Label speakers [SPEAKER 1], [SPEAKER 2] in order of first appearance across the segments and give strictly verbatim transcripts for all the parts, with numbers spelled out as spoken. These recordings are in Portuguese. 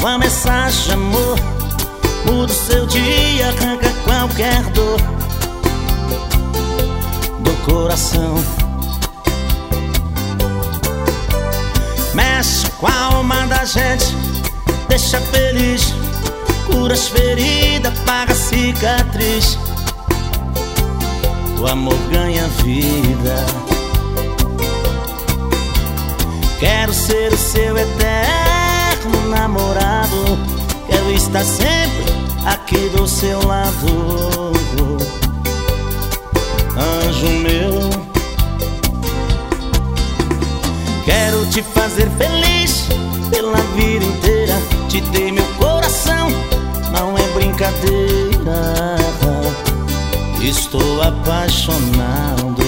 [SPEAKER 1] uma mensagem de amor. Muda o seu dia, arranca qualquer dor do coração. Mexe com a alma da gente, deixa feliz, cura as feridas, paga a cicatriz. O amor ganha vida. Quero ser o seu eterno namorado, quero estar sempre aqui do seu lado. Anjo meu, quero te fazer feliz pela vida inteira. Te dei meu coração, não é brincadeira. Estou apaixonado.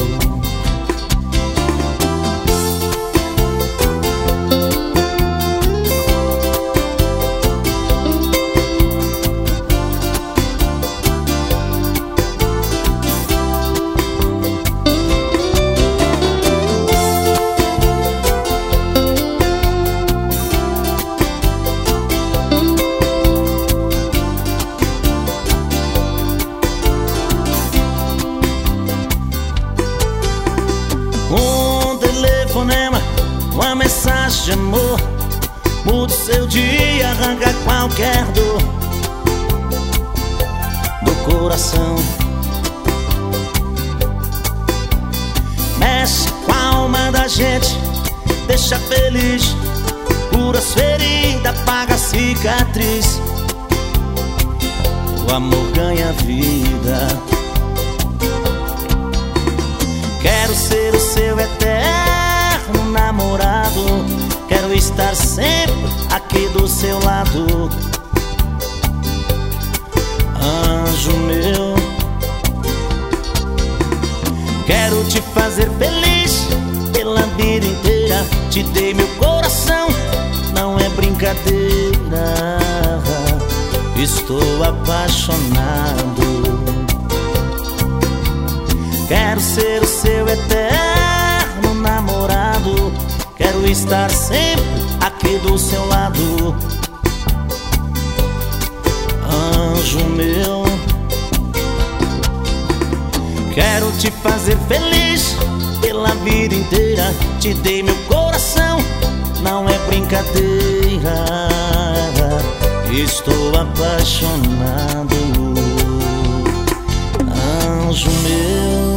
[SPEAKER 1] Um telefonema, uma mensagem de amor, muda o seu dia, arranca qualquer dor do coração. Mexe com a alma da gente, deixa feliz, cura as feridas, paga a cicatriz. O amor ganha vida. Quero ser o seu eterno namorado, quero estar sempre aqui do seu lado. Anjo meu, quero te fazer feliz pela vida inteira. Te dei meu coração, não é brincadeira. Estou apaixonado. Quero ser o seu eterno namorado, quero estar sempre aqui do seu lado. Anjo meu, quero te fazer feliz pela vida inteira. Te dei meu coração, não é brincadeira. Estou apaixonado. Anjo meu.